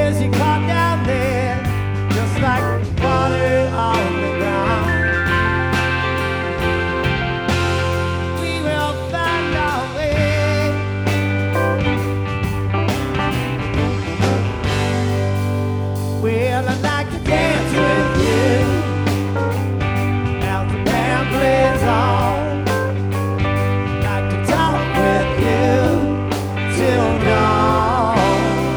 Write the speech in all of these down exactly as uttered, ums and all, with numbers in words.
is you caught down there, just like water on the ground. We will find our way. Well, I'd like to dance with you as the band plays on. Like to talk with you till dawn.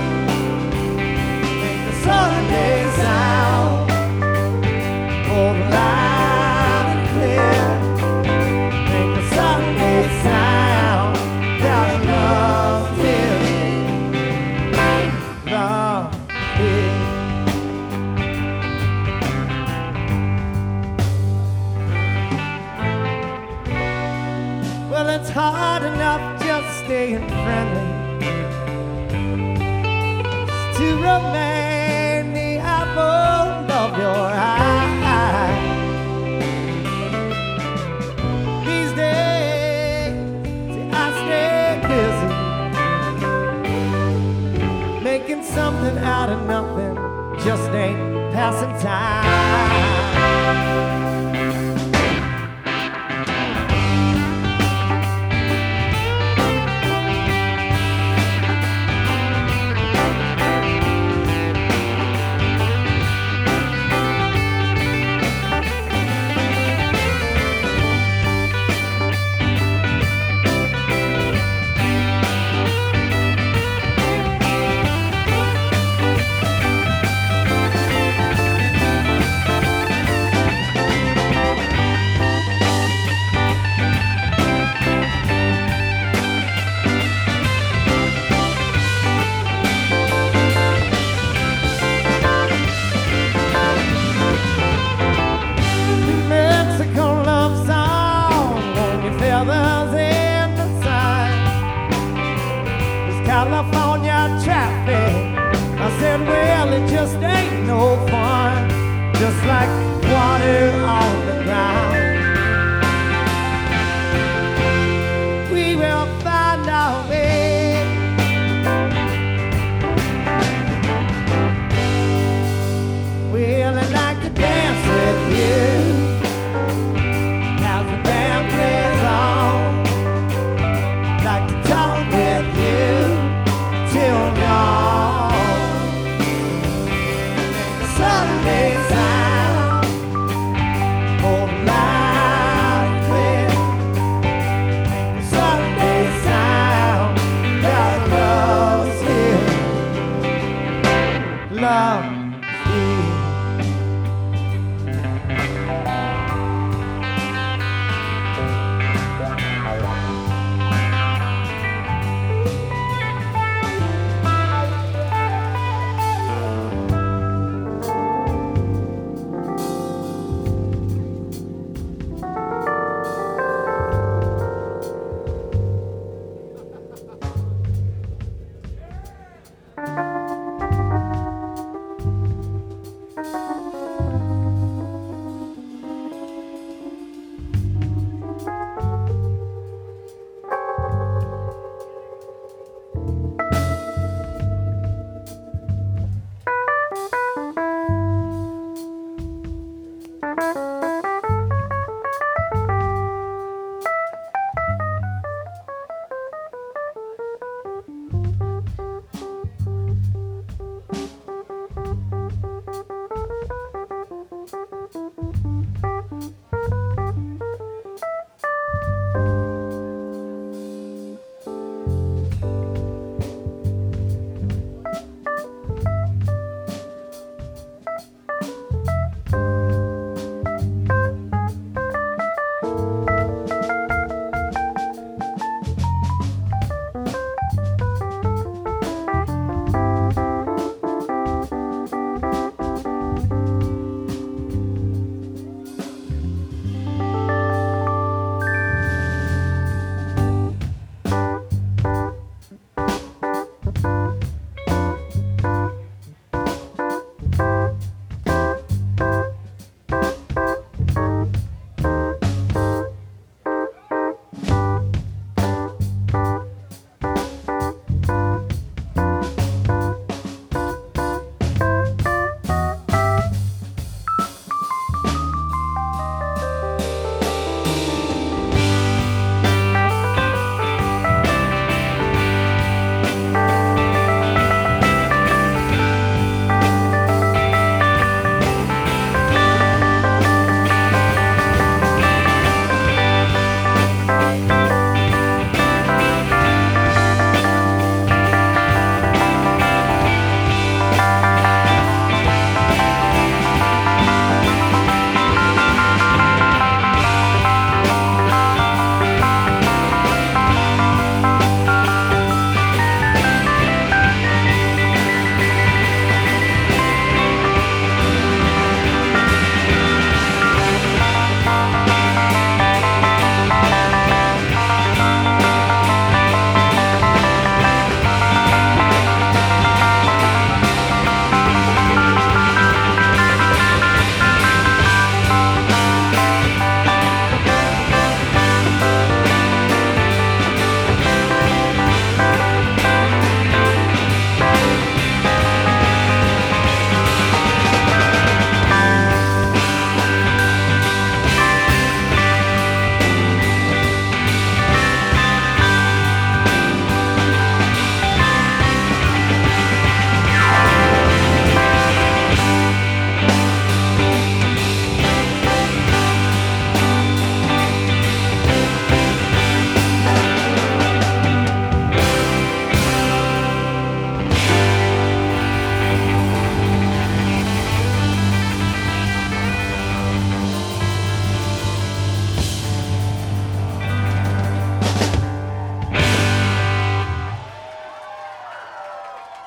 Make the Sunday sound for the loud and clear. Make the Sunday sound that I love hearing. Love hearing. Well, it's hard enough just staying friendly, to remain the apple of your eye. These days, see, I stay busy, making something out of nothing just ain't passing time. California traffic. I said, well, it just ain't no fun, just like water on the ground. We will find our way. Well, I'd like to dance with you as the band plays on. Like to talk with you till dawn. Make the Sunday sound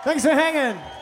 Thanks for hanging.